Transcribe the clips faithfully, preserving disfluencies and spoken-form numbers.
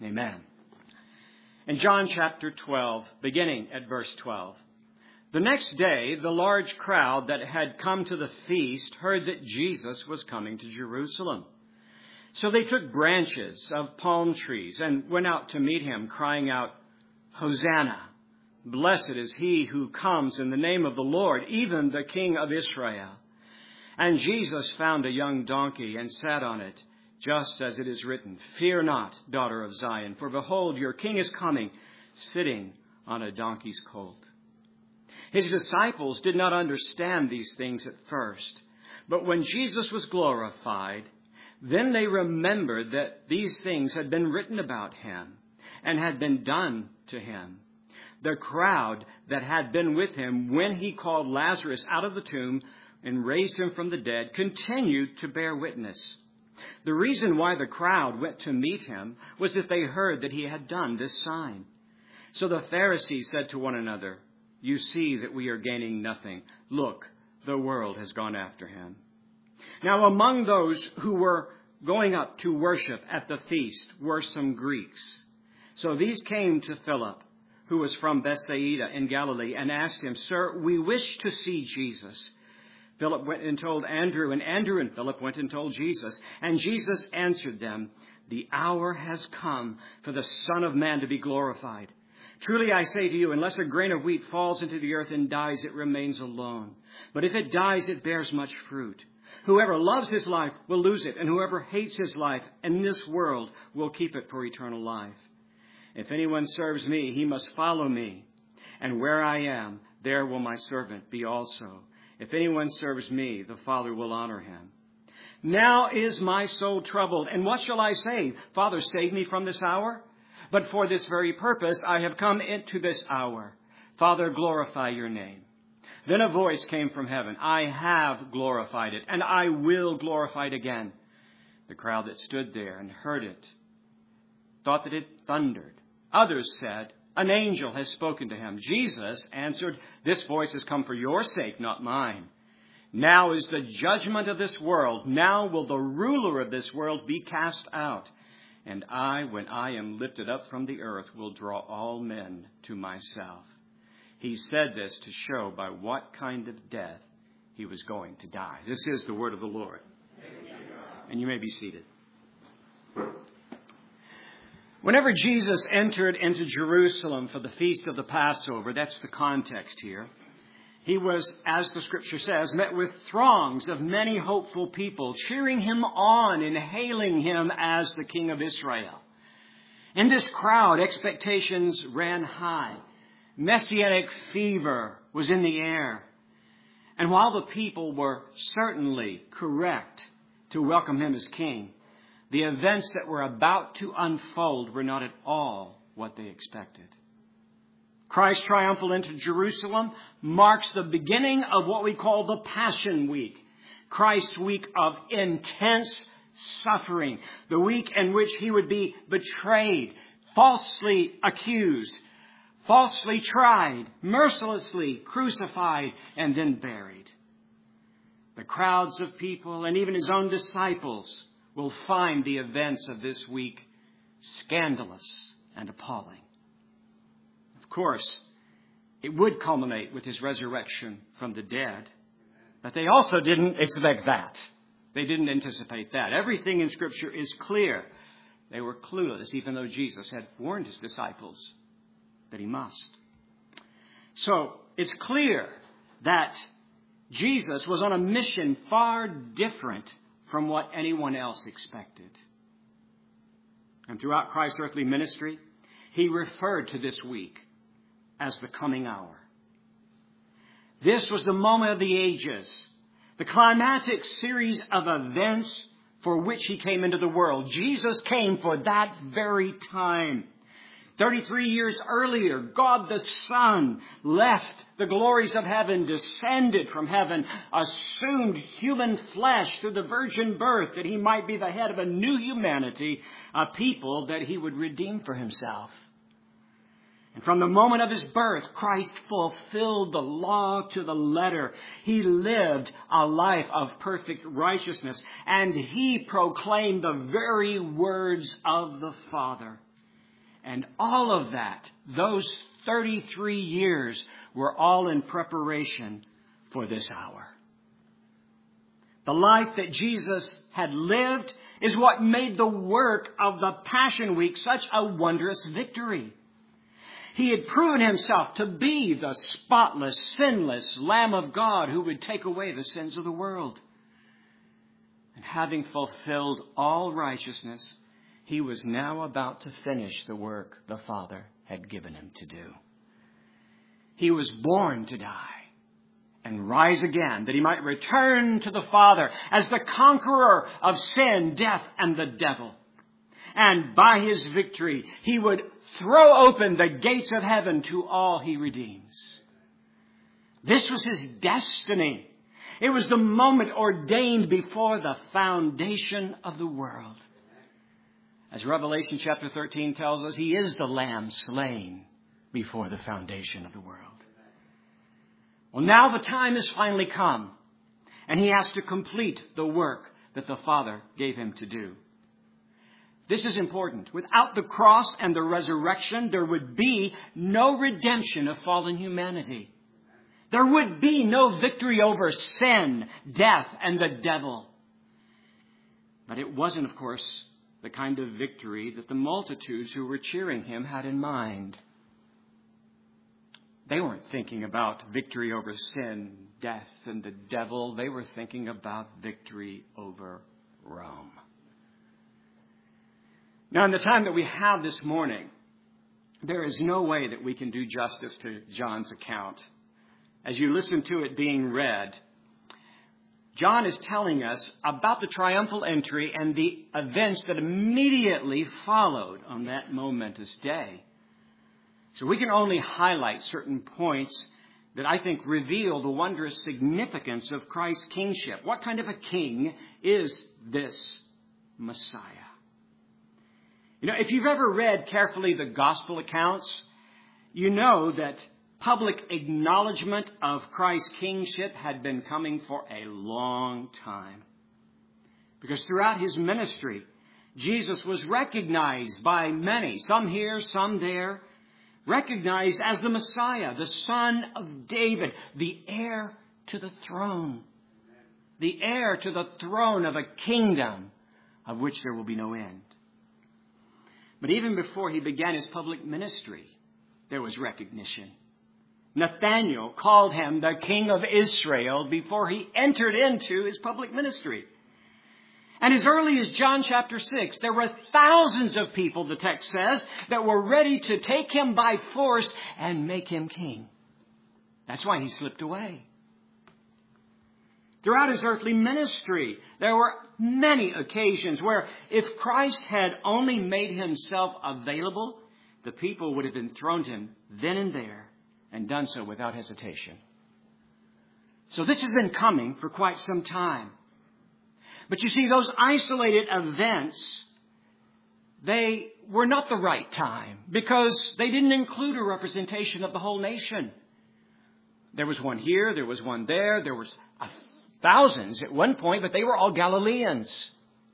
Amen. In John chapter twelve, beginning at verse twelve. The next day, the large crowd that had come to the feast heard that Jesus was coming to Jerusalem. So they took branches of palm trees and went out to meet him, crying out, Hosanna! Blessed is he who comes in the name of the Lord, even the King of Israel. And Jesus found a young donkey and sat on it, just as it is written, Fear not, daughter of Zion, for behold, your king is coming, sitting on a donkey's colt. His disciples did not understand these things at first, but when Jesus was glorified, then they remembered that these things had been written about him and had been done to him. The crowd that had been with him when he called Lazarus out of the tomb and raised him from the dead continued to bear witness. The reason why the crowd went to meet him was that they heard that he had done this sign. So the Pharisees said to one another, You see that we are gaining nothing. Look, the world has gone after him. Now among those who were going up to worship at the feast were some Greeks. So these came to Philip, who was from Bethsaida in Galilee, and asked him, Sir, we wish to see Jesus. Philip went and told Andrew, and Andrew and Philip went and told Jesus. And Jesus answered them, The hour has come for the Son of Man to be glorified. Truly I say to you, unless a grain of wheat falls into the earth and dies, it remains alone. But if it dies, it bears much fruit. Whoever loves his life will lose it, and whoever hates his life in this world will keep it for eternal life. If anyone serves me, he must follow me. And where I am, there will my servant be also. If anyone serves me, the Father will honor him. Now is my soul troubled, and what shall I say? Father, save me from this hour? But for this very purpose I have come into this hour. Father, glorify your name. Then a voice came from heaven. I have glorified it, and I will glorify it again. The crowd that stood there and heard it thought that it thundered. Others said, An angel has spoken to him. Jesus answered, This voice has come for your sake, not mine. Now is the judgment of this world. Now will the ruler of this world be cast out. And I, when I am lifted up from the earth, will draw all men to myself. He said this to show by what kind of death he was going to die. This is the word of the Lord. And you may be seated. Whenever Jesus entered into Jerusalem for the feast of the Passover, that's the context here, he was, as the scripture says, met with throngs of many hopeful people, cheering him on and hailing him as the King of Israel. In this crowd, expectations ran high. Messianic fever was in the air. And while the people were certainly correct to welcome him as king, the events that were about to unfold were not at all what they expected. Christ's triumphal into Jerusalem marks the beginning of what we call the Passion Week, Christ's week of intense suffering, the week in which he would be betrayed, falsely accused, falsely tried, mercilessly crucified, and then buried. The crowds of people and even his own disciples will find the events of this week scandalous and appalling. Of course, it would culminate with his resurrection from the dead, but they also didn't expect that. They didn't anticipate that. Everything in Scripture is clear. They were clueless, even though Jesus had warned his disciples that he must. So it's clear that Jesus was on a mission far different from what anyone else expected. And throughout Christ's earthly ministry, he referred to this week as the coming hour. This was the moment of the ages, the climactic series of events for which he came into the world. Jesus came for that very time. thirty-three years earlier, God the Son left the glories of heaven, descended from heaven, assumed human flesh through the virgin birth that he might be the head of a new humanity, a people that he would redeem for himself. And from the moment of his birth, Christ fulfilled the law to the letter. He lived a life of perfect righteousness, and he proclaimed the very words of the Father. And all of that, those thirty-three years, were all in preparation for this hour. The life that Jesus had lived is what made the work of the Passion Week such a wondrous victory. He had proven himself to be the spotless, sinless Lamb of God who would take away the sins of the world. And having fulfilled all righteousness, he was now about to finish the work the Father had given him to do. He was born to die and rise again, that he might return to the Father as the conqueror of sin, death, and the devil. And by his victory, he would throw open the gates of heaven to all he redeems. This was his destiny. It was the moment ordained before the foundation of the world. As Revelation chapter thirteen tells us, he is the Lamb slain before the foundation of the world. Well, now the time has finally come, and he has to complete the work that the Father gave him to do. This is important. Without the cross and the resurrection, there would be no redemption of fallen humanity. There would be no victory over sin, death, and the devil. But it wasn't, of course, the kind of victory that the multitudes who were cheering him had in mind. They weren't thinking about victory over sin, death, and the devil. They were thinking about victory over Rome. Now, in the time that we have this morning, there is no way that we can do justice to John's account. As you listen to it being read, John is telling us about the triumphal entry and the events that immediately followed on that momentous day. So we can only highlight certain points that I think reveal the wondrous significance of Christ's kingship. What kind of a king is this Messiah? You know, if you've ever read carefully the gospel accounts, you know that public acknowledgement of Christ's kingship had been coming for a long time. Because throughout his ministry, Jesus was recognized by many, some here, some there, recognized as the Messiah, the Son of David, the heir to the throne. The heir to the throne of a kingdom of which there will be no end. But even before he began his public ministry, there was recognition. Nathanael called him the King of Israel before he entered into his public ministry. And as early as John chapter six, there were thousands of people, the text says, that were ready to take him by force and make him king. That's why he slipped away. Throughout his earthly ministry, there were many occasions where if Christ had only made himself available, the people would have enthroned him then and there and done so without hesitation. So this has been coming for quite some time. But you see, those isolated events, they were not the right time because they didn't include a representation of the whole nation. There was one here, there was one there, there was a thousands at one point, but they were all Galileans.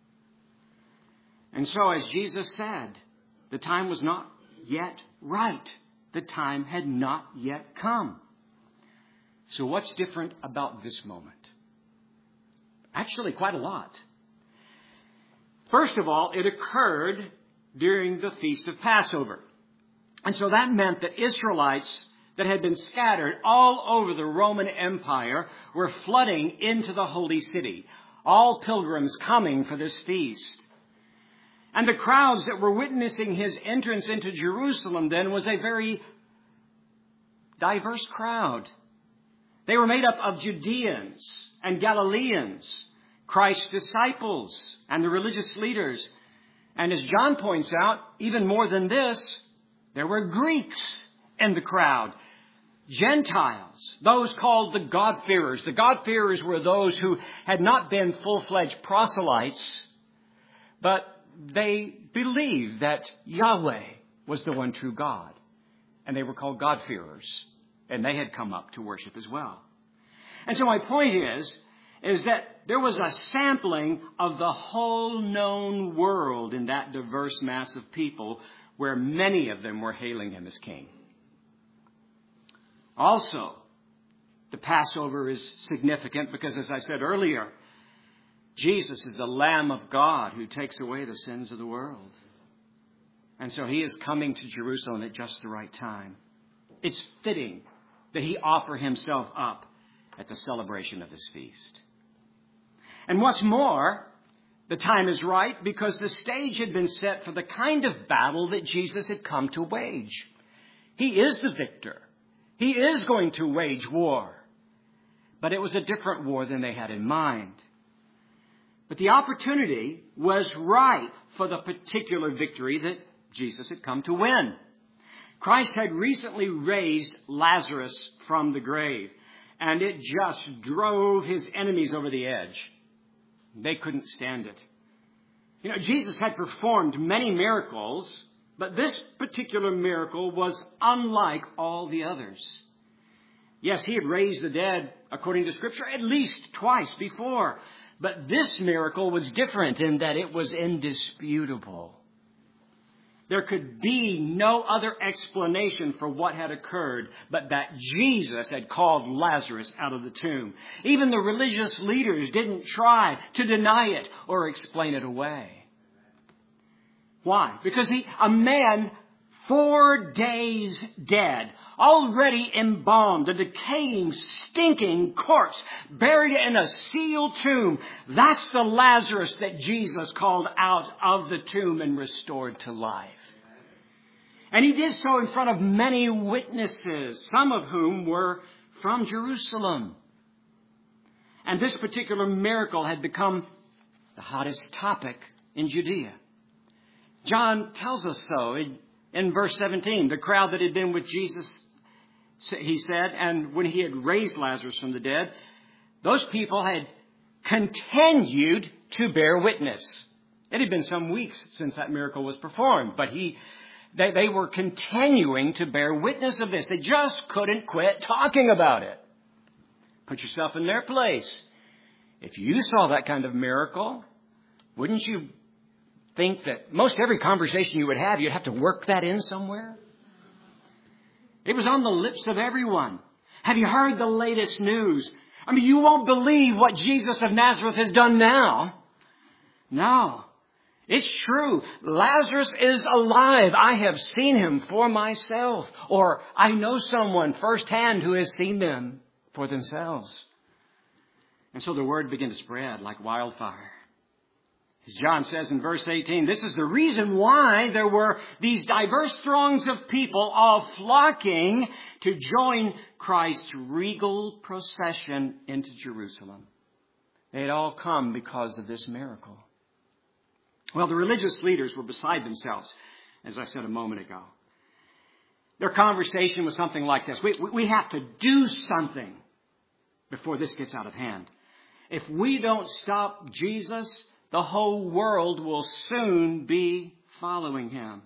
And so, as Jesus said, the time was not yet right. The time had not yet come. So what's different about this moment? Actually, quite a lot. First of all, it occurred during the Feast of Passover. And so that meant that Israelites that had been scattered all over the Roman Empire were flooding into the holy city. All pilgrims coming for this feast. And the crowds that were witnessing his entrance into Jerusalem then was a very diverse crowd. They were made up of Judeans and Galileans, Christ's disciples and the religious leaders. And as John points out, even more than this, there were Greeks in the crowd. Gentiles, those called the God-fearers. The God-fearers were those who had not been full-fledged proselytes, but they believed that Yahweh was the one true God. And they were called God-fearers. And they had come up to worship as well. And so my point is, is that there was a sampling of the whole known world in that diverse mass of people where many of them were hailing him as king. Also, the Passover is significant because, as I said earlier, Jesus is the Lamb of God who takes away the sins of the world. And so he is coming to Jerusalem at just the right time. It's fitting that he offer himself up at the celebration of this feast. And what's more, the time is right because the stage had been set for the kind of battle that Jesus had come to wage. He is the victor. He is going to wage war. But it was a different war than they had in mind. But the opportunity was ripe for the particular victory that Jesus had come to win. Christ had recently raised Lazarus from the grave, and it just drove his enemies over the edge. They couldn't stand it. You know, Jesus had performed many miracles, but this particular miracle was unlike all the others. Yes, he had raised the dead, according to Scripture, at least twice before. But this miracle was different in that it was indisputable. There could be no other explanation for what had occurred but that Jesus had called Lazarus out of the tomb. Even the religious leaders didn't try to deny it or explain it away. Why? Because he, a man four days dead, already embalmed, a decaying, stinking corpse, buried in a sealed tomb. That's the Lazarus that Jesus called out of the tomb and restored to life. And he did so in front of many witnesses, some of whom were from Jerusalem. And this particular miracle had become the hottest topic in Judea. John tells us so in, in verse seventeen. The crowd that had been with Jesus, he said, and when he had raised Lazarus from the dead, those people had continued to bear witness. It had been some weeks since that miracle was performed, but he... They, they were continuing to bear witness of this. They just couldn't quit talking about it. Put yourself in their place. If you saw that kind of miracle, wouldn't you think that most every conversation you would have, you'd have to work that in somewhere? It was on the lips of everyone. Have you heard the latest news? I mean, you won't believe what Jesus of Nazareth has done now. No. It's true. Lazarus is alive. I have seen him for myself. Or I know someone firsthand who has seen them for themselves. And so the word began to spread like wildfire. As John says in verse eighteen, this is the reason why there were these diverse throngs of people all flocking to join Christ's regal procession into Jerusalem. They had all come because of this miracle. Well, the religious leaders were beside themselves, as I said a moment ago. Their conversation was something like this. We, we have to do something before this gets out of hand. If we don't stop Jesus, the whole world will soon be following him.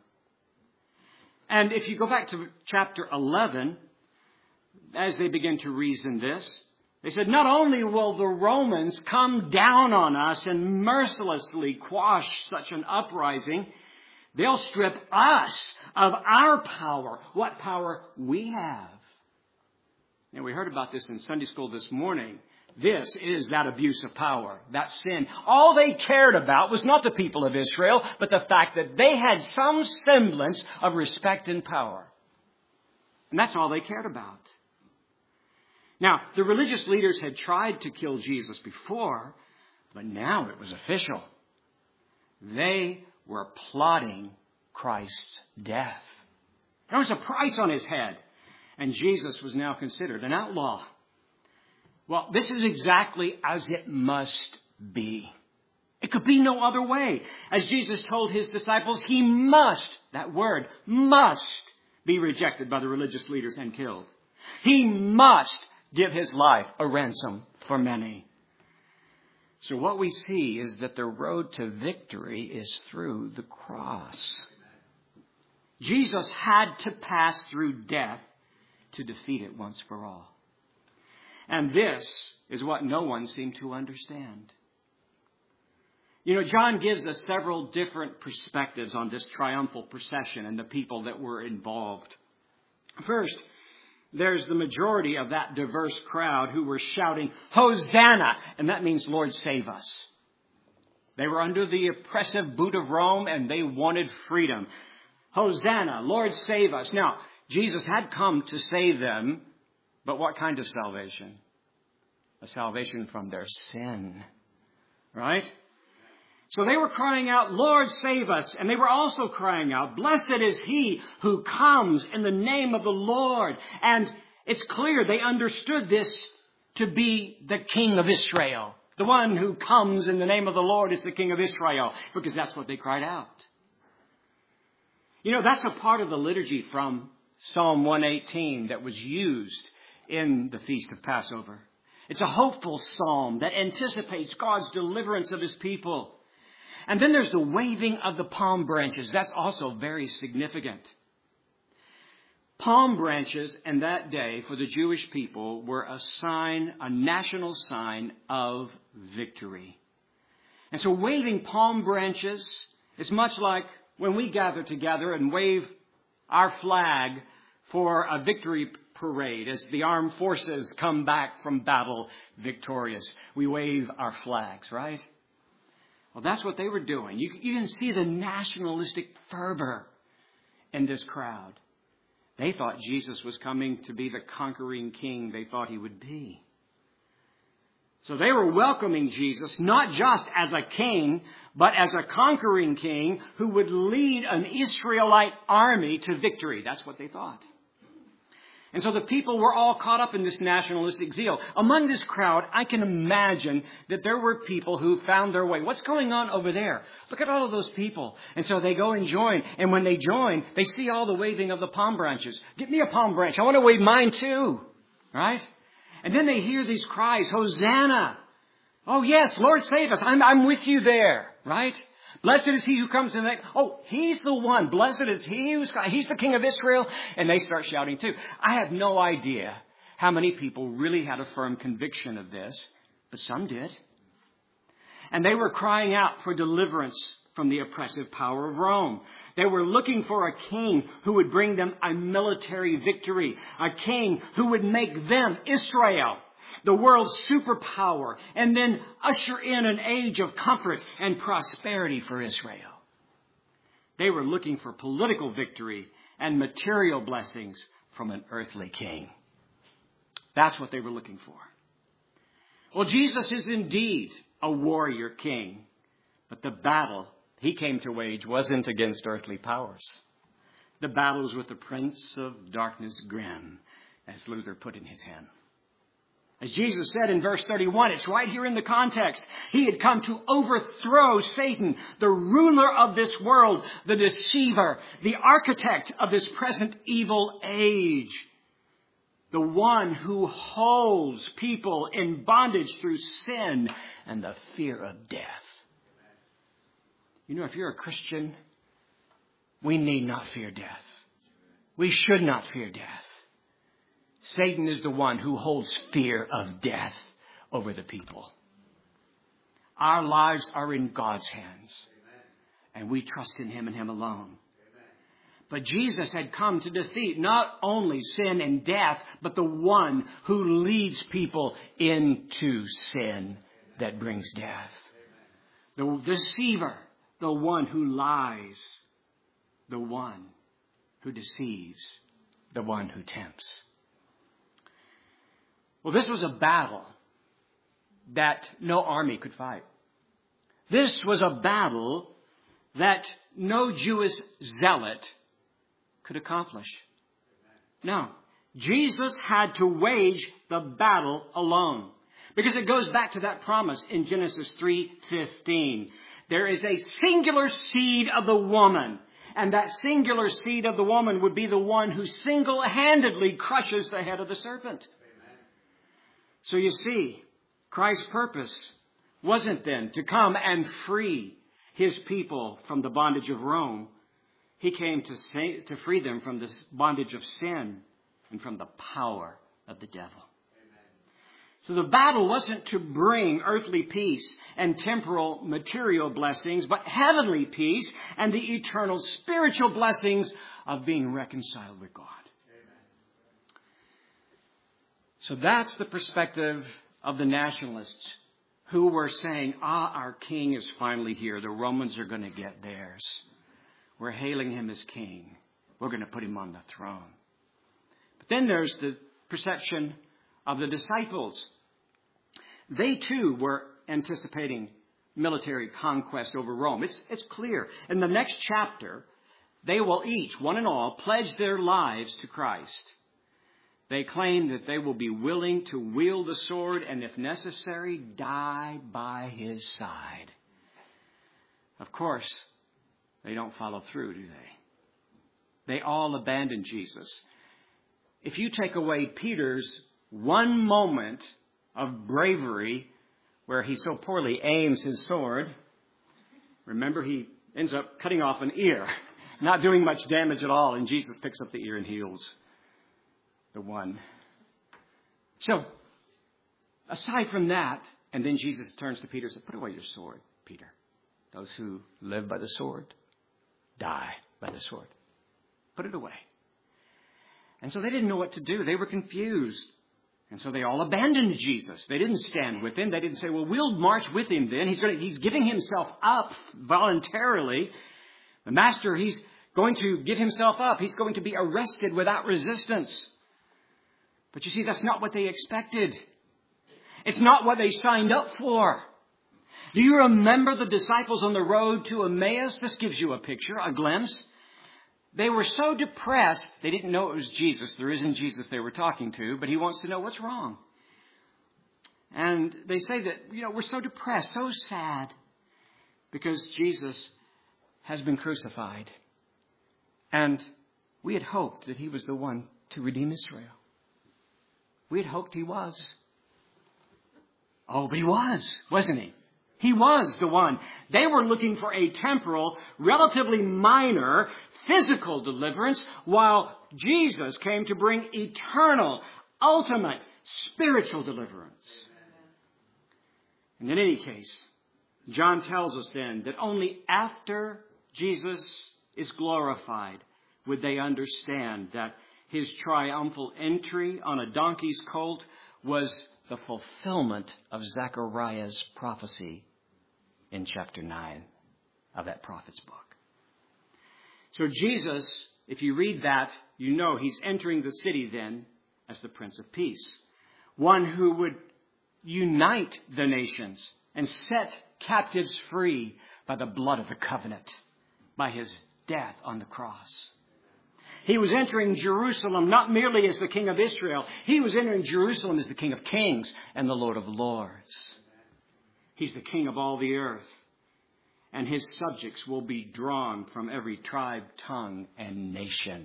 And if you go back to chapter eleven, as they begin to reason this, they said, not only will the Romans come down on us and mercilessly quash such an uprising, they'll strip us of our power, what power we have. And we heard about this in Sunday school this morning. This is that abuse of power, that sin. All they cared about was not the people of Israel, but the fact that they had some semblance of respect and power. And that's all they cared about. Now, the religious leaders had tried to kill Jesus before, but now it was official. They were plotting Christ's death. There was a price on his head, and Jesus was now considered an outlaw. Well, this is exactly as it must be. It could be no other way. As Jesus told his disciples, he must, that word, must be rejected by the religious leaders and killed. He must give his life a ransom for many. So what we see is that the road to victory is through the cross. Jesus had to pass through death to defeat it once for all. And this is what no one seemed to understand. You know, John gives us several different perspectives on this triumphal procession and the people that were involved. First, there's the majority of that diverse crowd who were shouting, Hosanna! And that means, Lord, save us. They were under the oppressive boot of Rome and they wanted freedom. Hosanna, Lord, save us. Now, Jesus had come to save them, but what kind of salvation? A salvation from their sin, right? So they were crying out, Lord, save us. And they were also crying out, blessed is he who comes in the name of the Lord. And it's clear they understood this to be the King of Israel. The one who comes in the name of the Lord is the King of Israel, because that's what they cried out. You know, that's a part of the liturgy from Psalm one eighteen that was used in the Feast of Passover. It's a hopeful psalm that anticipates God's deliverance of his people. And then there's the waving of the palm branches. That's also very significant. Palm branches in that day for the Jewish people were a sign, a national sign of victory. And so waving palm branches is much like when we gather together and wave our flag for a victory parade as the armed forces come back from battle victorious. We wave our flags, right? Well, that's what they were doing. You, you can see the nationalistic fervor in this crowd. They thought Jesus was coming to be the conquering king they thought he would be. So they were welcoming Jesus not just as a king, but as a conquering king who would lead an Israelite army to victory. That's what they thought. And so the people were all caught up in this nationalistic zeal. Among this crowd, I can imagine that there were people who found their way. What's going on over there? Look at all of those people. And so they go and join. And when they join, they see all the waving of the palm branches. Give me a palm branch. I want to wave mine too. Right? And then they hear these cries, Hosanna. Oh yes, Lord save us. I'm, I'm with you there. Right? Blessed is he who comes in the name. Oh, he's the one. Blessed is he who's, he's the King of Israel. And they start shouting too. I have no idea how many people really had a firm conviction of this, but some did. And they were crying out for deliverance from the oppressive power of Rome. They were looking for a king who would bring them a military victory, a king who would make them, Israel, the world's superpower, and then usher in an age of comfort and prosperity for Israel. They were looking for political victory and material blessings from an earthly king. That's what they were looking for. Well, Jesus is indeed a warrior king, but the battle he came to wage wasn't against earthly powers. The battle was with the prince of darkness grim, as Luther put in his hymn. As Jesus said in verse thirty-one, it's right here in the context. He had come to overthrow Satan, the ruler of this world, the deceiver, the architect of this present evil age, the one who holds people in bondage through sin and the fear of death. You know, if you're a Christian, we need not fear death. We should not fear death. Satan is the one who holds fear of death over the people. Our lives are in God's hands, and we trust in him and him alone. But Jesus had come to defeat not only sin and death, but the one who leads people into sin that brings death. The deceiver, the one who lies, the one who deceives, the one who tempts. Well, this was a battle that no army could fight. This was a battle that no Jewish zealot could accomplish. No, Jesus had to wage the battle alone. Because it goes back to that promise in Genesis three fifteen. There is a singular seed of the woman. And that singular seed of the woman would be the one who single-handedly crushes the head of the serpent. So you see, Christ's purpose wasn't then to come and free his people from the bondage of Rome. He came to say, to free them from this bondage of sin and from the power of the devil. Amen. So the battle wasn't to bring earthly peace and temporal material blessings, but heavenly peace and the eternal spiritual blessings of being reconciled with God. Amen. So that's the perspective of the nationalists who were saying, ah, our king is finally here. The Romans are going to get theirs. We're hailing him as king. We're going to put him on the throne. But then there's the perception of the disciples. They too were anticipating military conquest over Rome. It's, it's clear. In the next chapter, they will each, one and all, pledge their lives to Christ. They claim that they will be willing to wield the sword and, if necessary, die by his side. Of course, they don't follow through, do they? They all abandon Jesus. If you take away Peter's one moment of bravery where he so poorly aims his sword, remember he ends up cutting off an ear, not doing much damage at all, and Jesus picks up the ear and heals the one. So, aside from that, and then Jesus turns to Peter and says, put away your sword, Peter. Those who live by the sword die by the sword. Put it away. And so they didn't know what to do. They were confused. And so they all abandoned Jesus. They didn't stand with him. They didn't say, well, we'll march with him then. He's going to, he's giving himself up voluntarily. The master, he's going to give himself up. He's going to be arrested without resistance. But you see, that's not what they expected. It's not what they signed up for. Do you remember the disciples on the road to Emmaus? This gives you a picture, a glimpse. They were so depressed, they didn't know it was Jesus. There isn't Jesus they were talking to, but he wants to know what's wrong. And they say that, you know, we're so depressed, so sad, because Jesus has been crucified. And we had hoped that he was the one to redeem Israel. We had hoped he was. Oh, but he was, wasn't he? He was the one. They were looking for a temporal, relatively minor, physical deliverance, while Jesus came to bring eternal, ultimate, spiritual deliverance. And in any case, John tells us then that only after Jesus is glorified would they understand that his triumphal entry on a donkey's colt was the fulfillment of Zechariah's prophecy in chapter nine of that prophet's book. So Jesus, if you read that, you know he's entering the city then as the Prince of Peace. One who would unite the nations and set captives free by the blood of the covenant, by his death on the cross. He was entering Jerusalem not merely as the King of Israel. He was entering Jerusalem as the King of Kings and the Lord of Lords. He's the King of all the earth. And his subjects will be drawn from every tribe, tongue, and nation.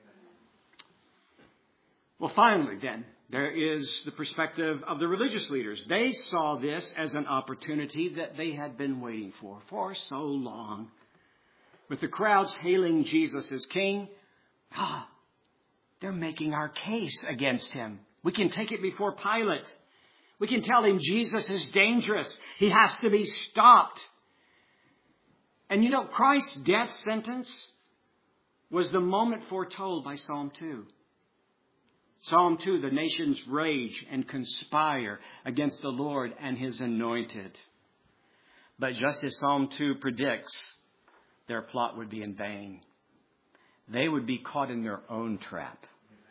Well, finally, then, there is the perspective of the religious leaders. They saw this as an opportunity that they had been waiting for for so long. With the crowds hailing Jesus as king, ah, they're making our case against him. We can take it before Pilate. We can tell him Jesus is dangerous. He has to be stopped. And you know, Christ's death sentence was the moment foretold by Psalm two. Psalm two, the nations rage and conspire against the Lord and his anointed. But just as Psalm two predicts, their plot would be in vain. They would be caught in their own trap.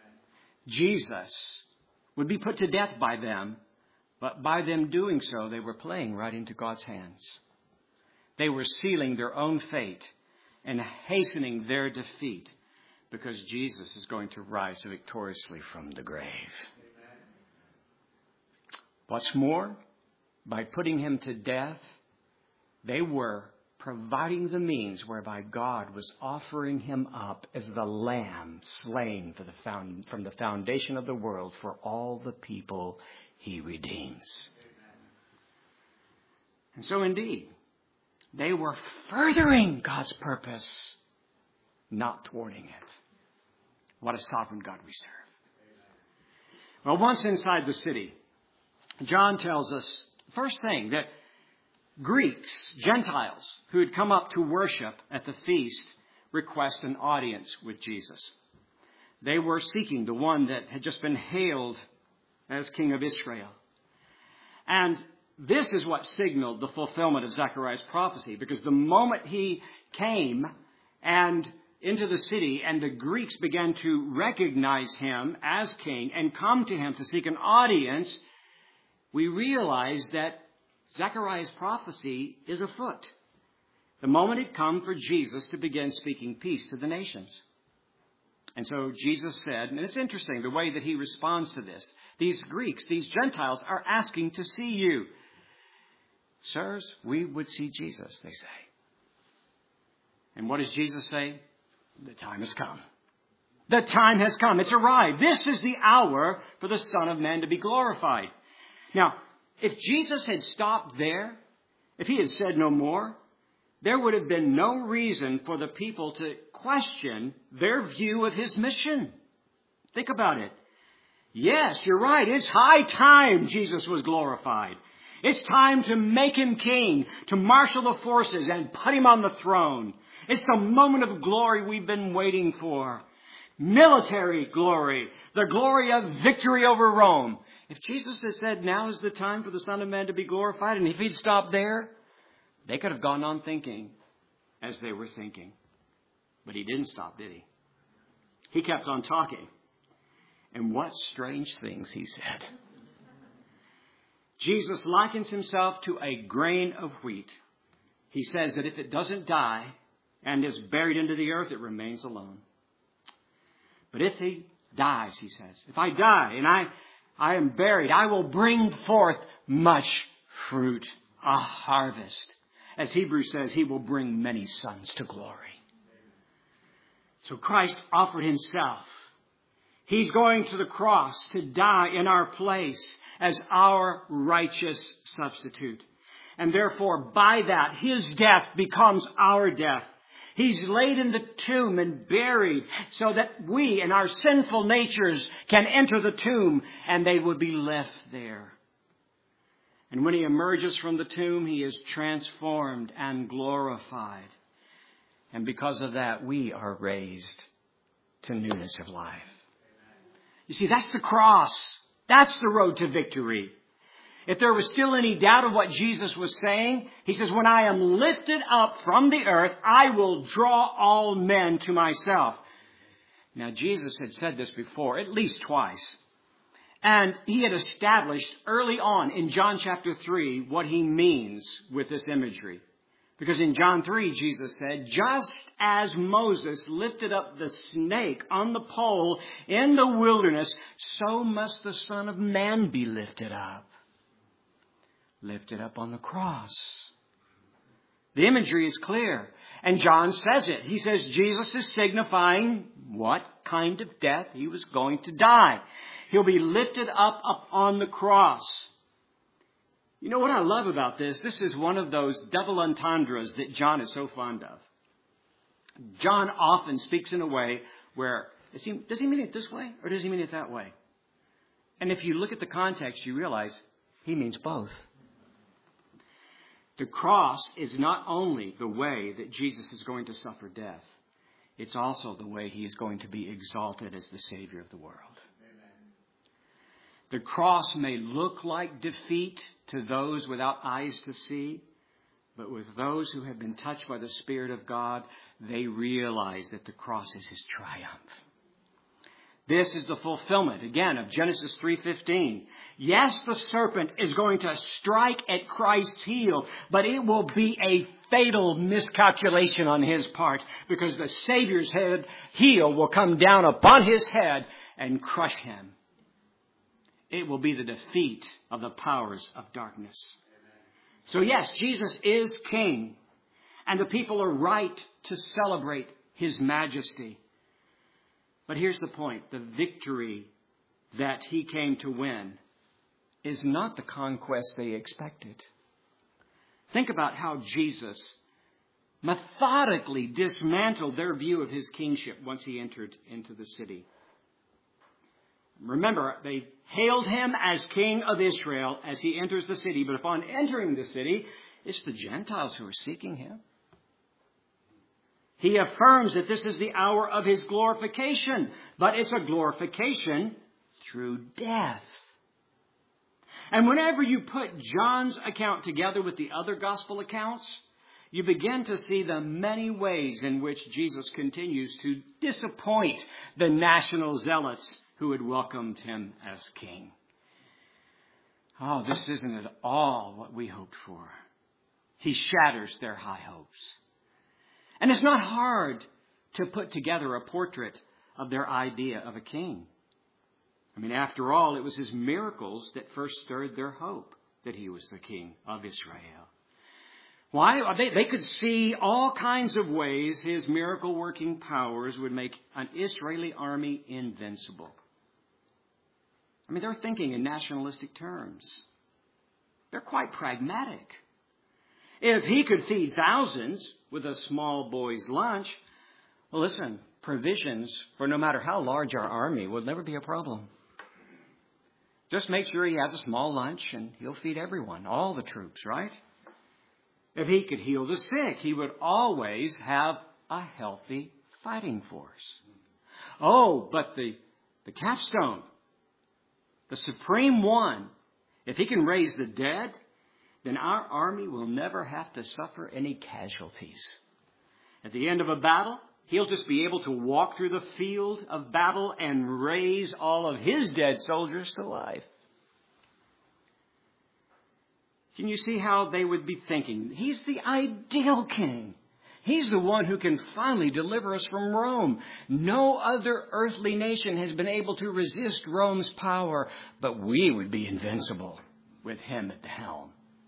Jesus would be put to death by them, but by them doing so, they were playing right into God's hands. They were sealing their own fate and hastening their defeat because Jesus is going to rise victoriously from the grave. Amen. What's more, by putting him to death, they were providing the means whereby God was offering him up as the lamb slain for the found, from the foundation of the world for all the people he redeems. Amen. And so indeed, they were furthering God's purpose, not thwarting it. What a sovereign God we serve. Well, once inside the city, John tells us, first thing, that Greeks, Gentiles, who had come up to worship at the feast, request an audience with Jesus. They were seeking the one that had just been hailed as King of Israel. And this is what signaled the fulfillment of Zechariah's prophecy, because the moment he came and into the city and the Greeks began to recognize him as king and come to him to seek an audience, we realize that Zechariah's prophecy is afoot. The moment had come for Jesus to begin speaking peace to the nations. And so Jesus said, and it's interesting the way that he responds to this. These Greeks, these Gentiles are asking to see you. Sirs, we would see Jesus, they say. And what does Jesus say? The time has come. The time has come. It's arrived. This is the hour for the Son of Man to be glorified. Now, if Jesus had stopped there, if he had said no more, there would have been no reason for the people to question their view of his mission. Think about it. Yes, you're right. It's high time Jesus was glorified. It's time to make him king, to marshal the forces and put him on the throne. It's the moment of glory we've been waiting for. Military glory, the glory of victory over Rome. If Jesus had said, now is the time for the Son of Man to be glorified, and if he'd stopped there, they could have gone on thinking as they were thinking. But he didn't stop, did he? He kept on talking. And what strange things he said. Jesus likens himself to a grain of wheat. He says that if it doesn't die and is buried into the earth, it remains alone. But if he dies, he says, if I die and I, I am buried, I will bring forth much fruit, a harvest. As Hebrews says, he will bring many sons to glory. So Christ offered himself. He's going to the cross to die in our place as our righteous substitute. And therefore, by that, his death becomes our death. He's laid in the tomb and buried so that we and our sinful natures can enter the tomb and they would be left there. And when he emerges from the tomb, he is transformed and glorified. And because of that, we are raised to newness of life. You see, that's the cross. That's the road to victory. If there was still any doubt of what Jesus was saying, he says, when I am lifted up from the earth, I will draw all men to myself. Now, Jesus had said this before, at least twice. And he had established early on in John chapter three what he means with this imagery. Because in John three, Jesus said, just as Moses lifted up the snake on the pole in the wilderness, so must the Son of Man be lifted up. Lifted up on the cross. The imagery is clear. And John says it. He says Jesus is signifying what kind of death he was going to die. He'll be lifted up, up on the cross. You know what I love about this? This is one of those double entendres that John is so fond of. John often speaks in a way where, does he, does he mean it this way or does he mean it that way? And if you look at the context, you realize he means both. The cross is not only the way that Jesus is going to suffer death, it's also the way he is going to be exalted as the Savior of the world. The cross may look like defeat to those without eyes to see, but with those who have been touched by the Spirit of God, they realize that the cross is his triumph. This is the fulfillment, again, of Genesis three fifteen. Yes, the serpent is going to strike at Christ's heel, but it will be a fatal miscalculation on his part because the Savior's head, heel will come down upon his head and crush him. It will be the defeat of the powers of darkness. So yes, Jesus is King, and the people are right to celebrate his majesty. But here's the point. The victory that he came to win is not the conquest they expected. Think about how Jesus methodically dismantled their view of his kingship once he entered into the city. Remember, they hailed him as King of Israel as he enters the city. But upon entering the city, it's the Gentiles who are seeking him. He affirms that this is the hour of his glorification. But it's a glorification through death. And whenever you put John's account together with the other gospel accounts, you begin to see the many ways in which Jesus continues to disappoint the national zealots who had welcomed him as king. Oh, this isn't at all what we hoped for. He shatters their high hopes. And it's not hard to put together a portrait of their idea of a king. I mean, after all, it was his miracles that first stirred their hope that he was the king of Israel. Why? They, they could see all kinds of ways his miracle-working powers would make an Israeli army invincible. I mean, they're thinking in nationalistic terms. They're quite pragmatic. If he could feed thousands with a small boy's lunch, well, listen, provisions for no matter how large our army will never be a problem. Just make sure he has a small lunch and he'll feed everyone, all the troops, right? If he could heal the sick, he would always have a healthy fighting force. Oh, but the, the capstone, the supreme one, if he can raise the dead, then our army will never have to suffer any casualties. At the end of a battle, he'll just be able to walk through the field of battle and raise all of his dead soldiers to life. Can you see how they would be thinking? He's the ideal king. He's the one who can finally deliver us from Rome. No other earthly nation has been able to resist Rome's power, but we would be invincible with him at the helm.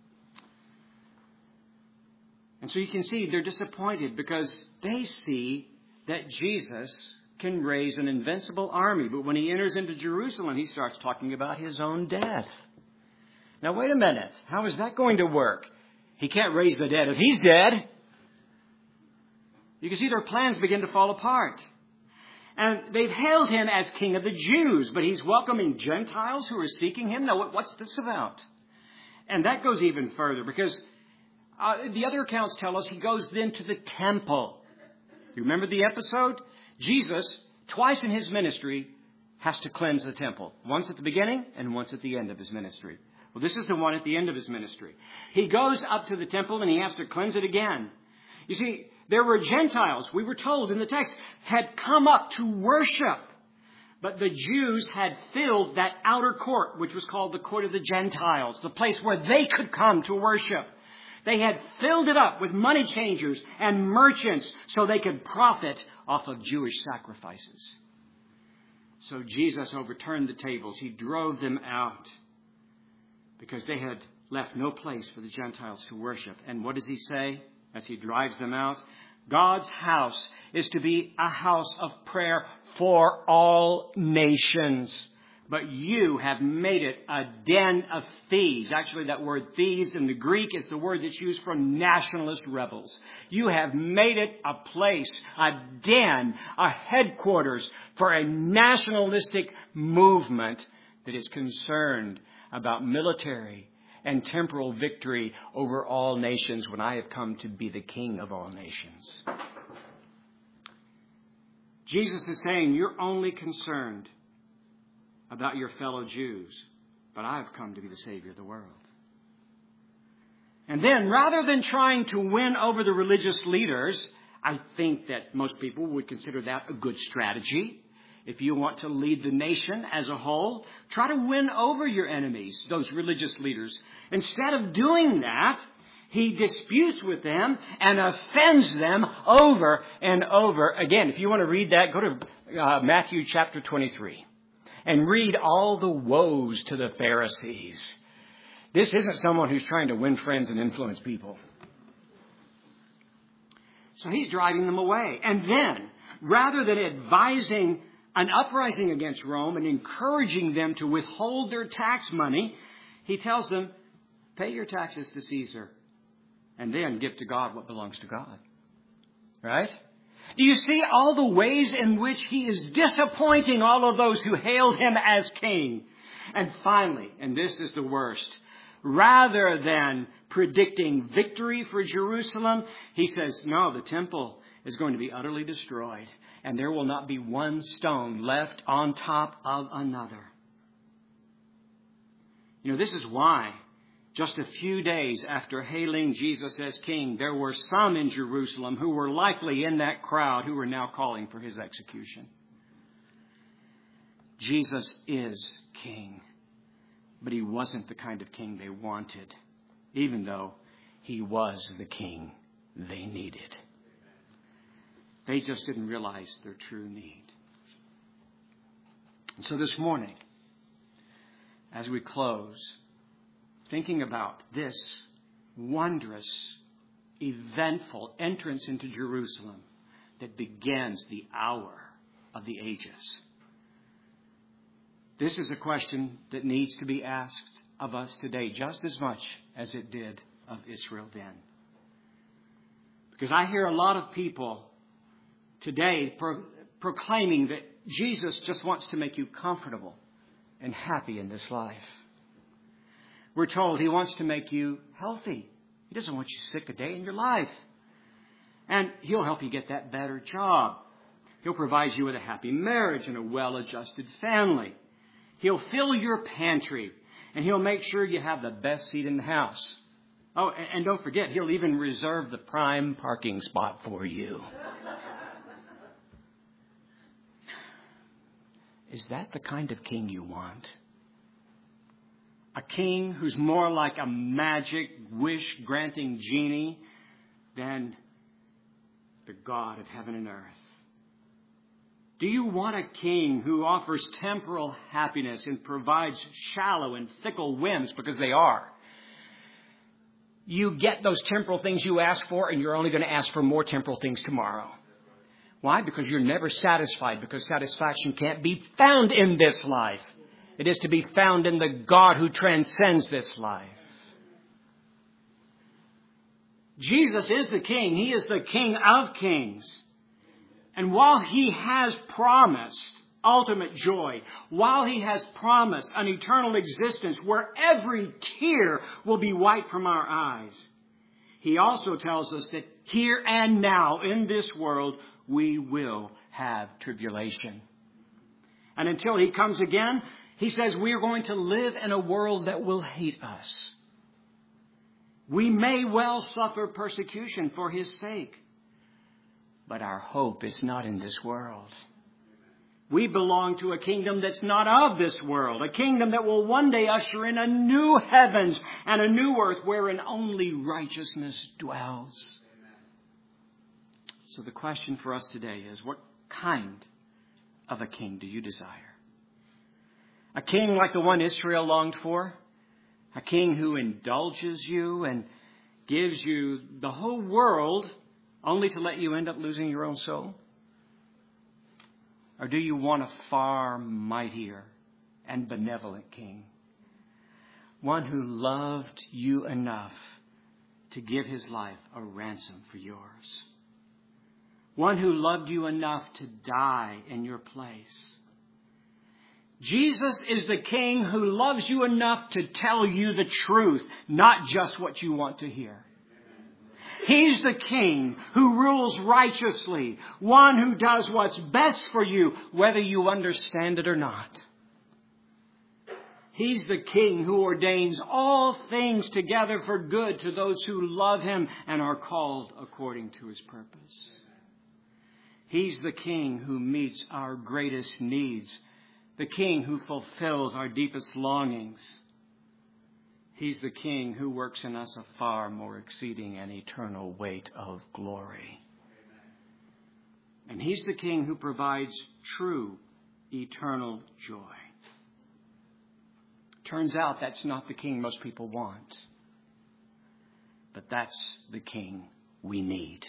And so you can see they're disappointed because they see that Jesus can raise an invincible army. But when he enters into Jerusalem, he starts talking about his own death. Now, wait a minute. How is that going to work? He can't raise the dead if he's dead. You can see their plans begin to fall apart. And they've hailed him as King of the Jews, but he's welcoming Gentiles who are seeking him. Now, what's this about? And that goes even further because uh, the other accounts tell us he goes then to the temple. You remember the episode? Jesus, twice in his ministry, has to cleanse the temple. Once at the beginning and once at the end of his ministry. Well, this is the one at the end of his ministry. He goes up to the temple and he has to cleanse it again. You see, there were Gentiles, we were told in the text, had come up to worship. But the Jews had filled that outer court, which was called the court of the Gentiles, the place where they could come to worship. They had filled it up with money changers and merchants so they could profit off of Jewish sacrifices. So Jesus overturned the tables. He drove them out because they had left no place for the Gentiles to worship. And what does he say as he drives them out? God's house is to be a house of prayer for all nations. But you have made it a den of thieves. Actually, that word thieves in the Greek is the word that's used for nationalist rebels. You have made it a place, a den, a headquarters for a nationalistic movement that is concerned about military and temporal victory over all nations when I have come to be the King of all nations. Jesus is saying you're only concerned about your fellow Jews, but I have come to be the Savior of the world. And then, rather than trying to win over the religious leaders, I think that most people would consider that a good strategy. If you want to lead the nation as a whole, try to win over your enemies, those religious leaders. Instead of doing that, he disputes with them and offends them over and over again. If you want to read that, go to uh, Matthew chapter twenty-three. And read all the woes to the Pharisees. This isn't someone who's trying to win friends and influence people. So he's driving them away. And then, rather than advising an uprising against Rome and encouraging them to withhold their tax money, he tells them, pay your taxes to Caesar and then give to God what belongs to God. Right? Do you see all the ways in which he is disappointing all of those who hailed him as king? And finally, and this is the worst, rather than predicting victory for Jerusalem, he says, no, the temple is going to be utterly destroyed, and there will not be one stone left on top of another. You know, this is why just a few days after hailing Jesus as king, there were some in Jerusalem who were likely in that crowd who were now calling for his execution. Jesus is king, but he wasn't the kind of king they wanted, even though he was the king they needed. They just didn't realize their true need. And so this morning, as we close, thinking about this wondrous, eventful entrance into Jerusalem that begins the hour of the ages. This is a question that needs to be asked of us today just as much as it did of Israel then. Because I hear a lot of people today pro- proclaiming that Jesus just wants to make you comfortable and happy in this life. We're told he wants to make you healthy. He doesn't want you sick a day in your life. And he'll help you get that better job. He'll provide you with a happy marriage and a well-adjusted family. He'll fill your pantry. And he'll make sure you have the best seat in the house. Oh, and don't forget, he'll even reserve the prime parking spot for you. Is that the kind of king you want? A king who's more like a magic wish-granting genie than the God of heaven and earth? Do you want a king who offers temporal happiness and provides shallow and fickle whims, because they are? You get those temporal things you ask for, and you're only going to ask for more temporal things tomorrow. Why? Because you're never satisfied, because satisfaction can't be found in this life. It is to be found in the God who transcends this life. Jesus is the king. He is the King of kings. And while he has promised ultimate joy, while he has promised an eternal existence where every tear will be wiped from our eyes, he also tells us that here and now in this world, we will have tribulation. And until he comes again, he says we are going to live in a world that will hate us. We may well suffer persecution for his sake. But our hope is not in this world. We belong to a kingdom that's not of this world. A kingdom that will one day usher in a new heavens and a new earth wherein only righteousness dwells. So the question for us today is, what kind of a king do you desire? A king like the one Israel longed for? A king who indulges you and gives you the whole world only to let you end up losing your own soul? Or do you want a far mightier and benevolent king? One who loved you enough to give his life a ransom for yours. One who loved you enough to die in your place. Jesus is the king who loves you enough to tell you the truth, not just what you want to hear. He's the king who rules righteously, one who does what's best for you, whether you understand it or not. He's the king who ordains all things together for good to those who love him and are called according to his purpose. He's the king who meets our greatest needs, the king who fulfills our deepest longings. He's the king who works in us a far more exceeding and eternal weight of glory. And he's the king who provides true eternal joy. Turns out that's not the king most people want. But that's the king we need.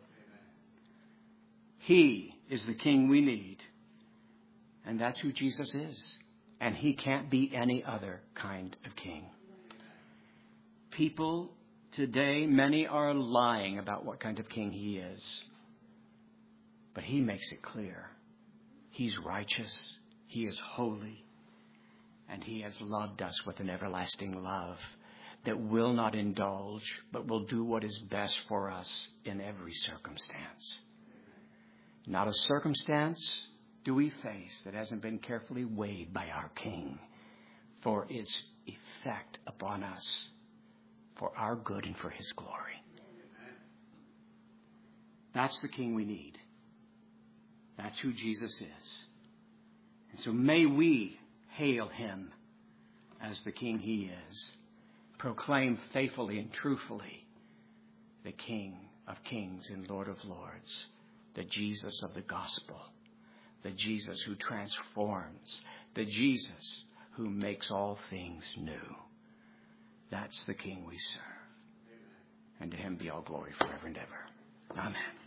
He is the king we need. And that's who Jesus is. And he can't be any other kind of king. People today, many are lying about what kind of king he is. But he makes it clear. He's righteous. He is holy. And he has loved us with an everlasting love that will not indulge, but will do what is best for us in every circumstance. Not a circumstance do we face that hasn't been carefully weighed by our King for its effect upon us, for our good and for his glory. That's the King we need. That's who Jesus is. And so may we hail him as the King he is. Proclaim faithfully and truthfully the King of kings and Lord of lords, the Jesus of the gospel, the Jesus who transforms, the Jesus who makes all things new. That's the King we serve. And to him be all glory forever and ever. Amen.